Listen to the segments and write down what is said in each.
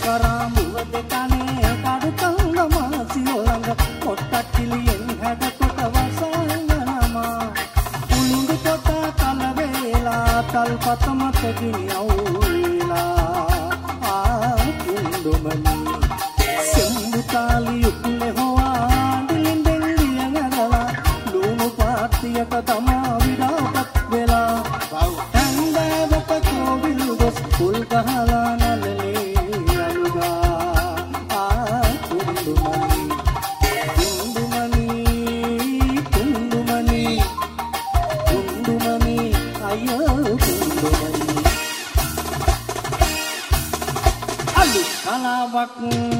කරාමුවද කනේ කඩුකංග මාසියොළඟ කොට්ටක්කිලියෙන් හැඩකොට වසංගනමා උළුඟු කොට කල වේලා තල්පත මත ගිනි අවුලා කුණ්ඩුමනි සෙම්බු තාලි උකුලේ හොවාඩිලින් දෙල්ලියෙන් ඇදලා ලුණු පාත්තියක තමා විඩාපත් වෙලා හැන්දෑවක කෝවිල් ගොස් කුල් ගහලා නලලේ අලුගා කුණ්ඩුමනි කුණ්ඩුමනි කුණ්ඩුමනි අයියෝ කුණ්ඩුමනි අලුත් කලාවක්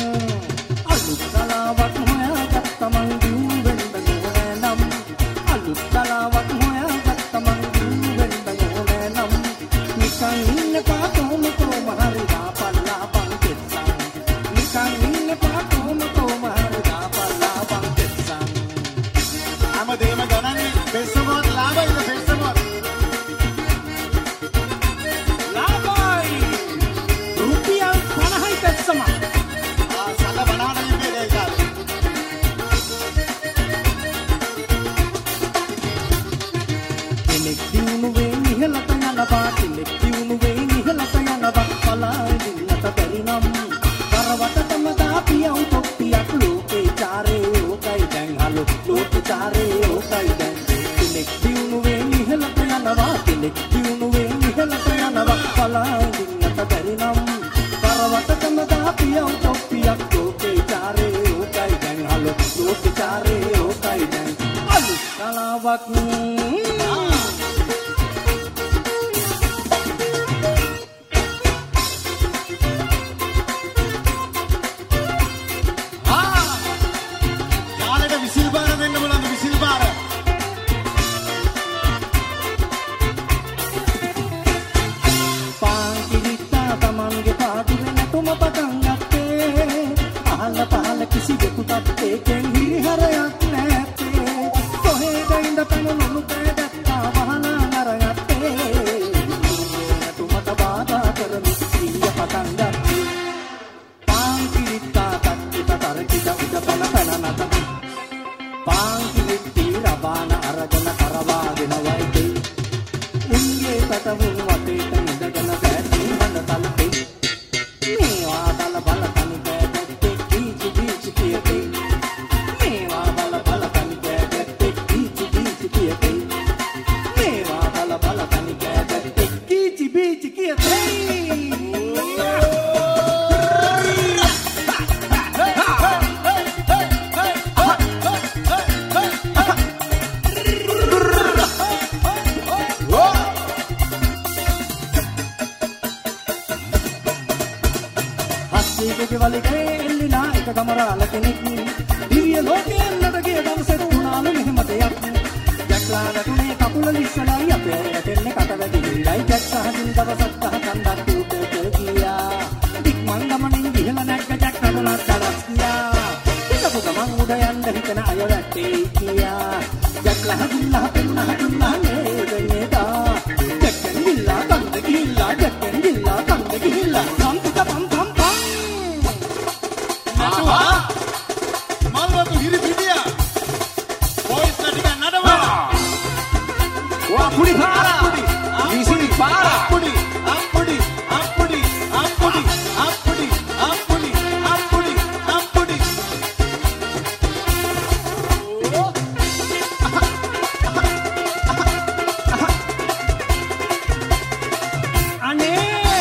හොයාගත්ත මං දිවෙන්න ඕනේ නම් අලුත් කලාවක් හොයාගත්ත මං දිවෙන්න ඕනේ නම් නිකන් ඉන්න පාතෝම තෝම හරි දාපල්ලා බං කෙස්සන් නිකන් ඉන්න පාතෝම තෝම හරි දාපල්ලා බං කෙස්සන් හැමදේම ගණන්නේ බෙස්සමොත් ලාභයිද බෙස්සමොත් ලාභයි රුපියල් 50යි බෙස්සම සල්ල බනහන ඉන්නේ ඒක කෙනෙක් දිනුවේ නිහලට යනවා කෙනෙක් දිනුවේ නිහලට යනවා පලාදින්නට බැරි නම් කරවටටම දාපියව් තොප්පියක් ලෝකේ චාරේ ඕකයි දැන් හලු ලෝකේ චාරේ ඕකයි දැන් කෙනෙක් දිනුවේ නිහලට යනවා කෙනෙක් දිනුවේ නිහලට යනවා පලාදින්නට බැරි නම් කරවටටම දාපියව් තොප්පියක් ලෝකේ චාරේ ඕකයි දැන් හලු ලෝකේ චාරේ ඕකයි දැන් අලුත් කලාවක් කිසිවෙකුටත් ඒකෙන් හිරිහරයක් නැත්තේ කොහෙද ඉඳ පැනලුණු කෑගත්තා වහනා නරගත්තේ නැතුමට බාධා කරමි සිහිය පටන් ගත්තේ පාන් කිරිත්තා තක්කිත තරකිට උඩ පැන පැන නත පාන් කිරිත්ති රබාන අරගෙන කරවාගෙන වයිතේ උන්ගේ පැටවුන් වටේට ඉඳගෙන බැටි හඳ තලපේ මේවා බල බල තනි කෑගත්තේ කීචි කීචි කියතේ මේවා බල බල තනි කෑගත්තේ කීචි කීචි කියතේ මේවා බල බල තනි කෑගත්තේ කීචි බීචි කියතේ වලිගේ එල්ලිනා එක ගමරාල කෙනෙක් දිව්‍ය ලෝකෙන්නට ගිය දවසේ තුනාලු මෙහෙම දෙයක් ජක්ලා නටුනේ කකුල ලිස්සලයි අපේ රටෙන්නේ කට වැඩිලයි ජක් සහදින් දවසක් කහකන්දක් උඩට ගියා ටික් මං ගමනින් ගිහලා නැග්ග ජක් කනලා දලස් ගියා හිතපු ගමන් උඩ යන්න හිතන අය වැටේ කියා ජක්ලා හදින්ලා පෙන්නහ දුන්නා නේද ජක්කන් ගිල්ලා කන්ද ගිල්ලා ජක්කන් ගිල්ලා කන්ද ගිල්ලා සම්පිට පම් පම් මල්වතු හිරි පිටිය බොයිස් ටික නඩවලා වා පුඩි පාරා විසිරි පාරා පුඩි අප්පුඩි අප්පුඩි අප්පුඩි අප්පුඩි අප්පුඩි අප්පුඩි අප්පුඩි අනේ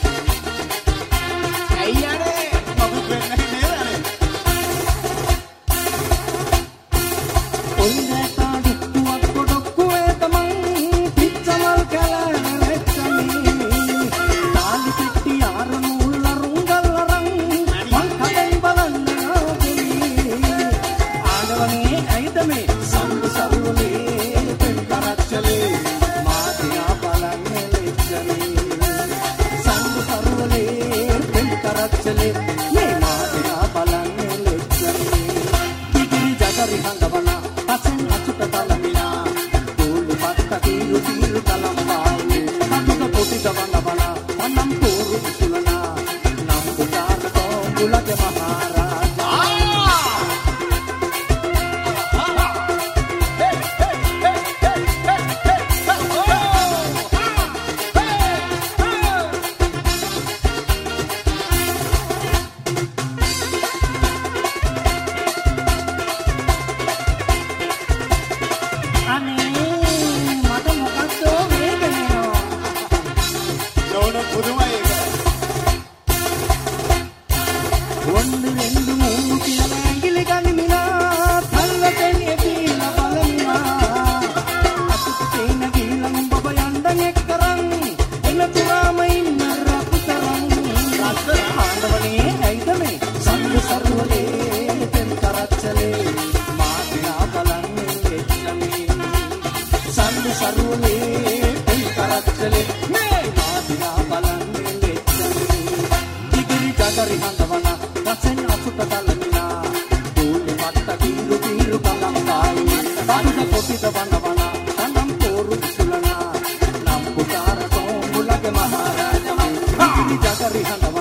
අයියානේ මම වෙන්නේ නේද ඔන්නේ තාඩුක්කුවක් කොඩොක්කුවේ තමන් පිච්චමල් කැලෑරෙච්චමි තාලි පෙට්ටි ආරණු උල්ලරුංගල්ලරං මං කඩෙන් බලන්න ආවෙමි ආඩවනේ ඇයිද මේ සම්බු සරුවලේ පෙන් කරච්චලේ මාදියා බලන්නේ ලෙච්චමි සම්බු සරුවලේ පෙන් කරච්චලේ මේ මාදියා බලන්නේ ලෙච්චමි පිටිරි ජගරි හංගවලා පසෙන් අචුත බලමිනා දූලු පත්ත තීරු තීරු තලම්බාලු කටුක පොටි ගවන බලා අනම් තෝරු සුලනා නම් පුතාට මුලගේ මහරජා Jagari Handa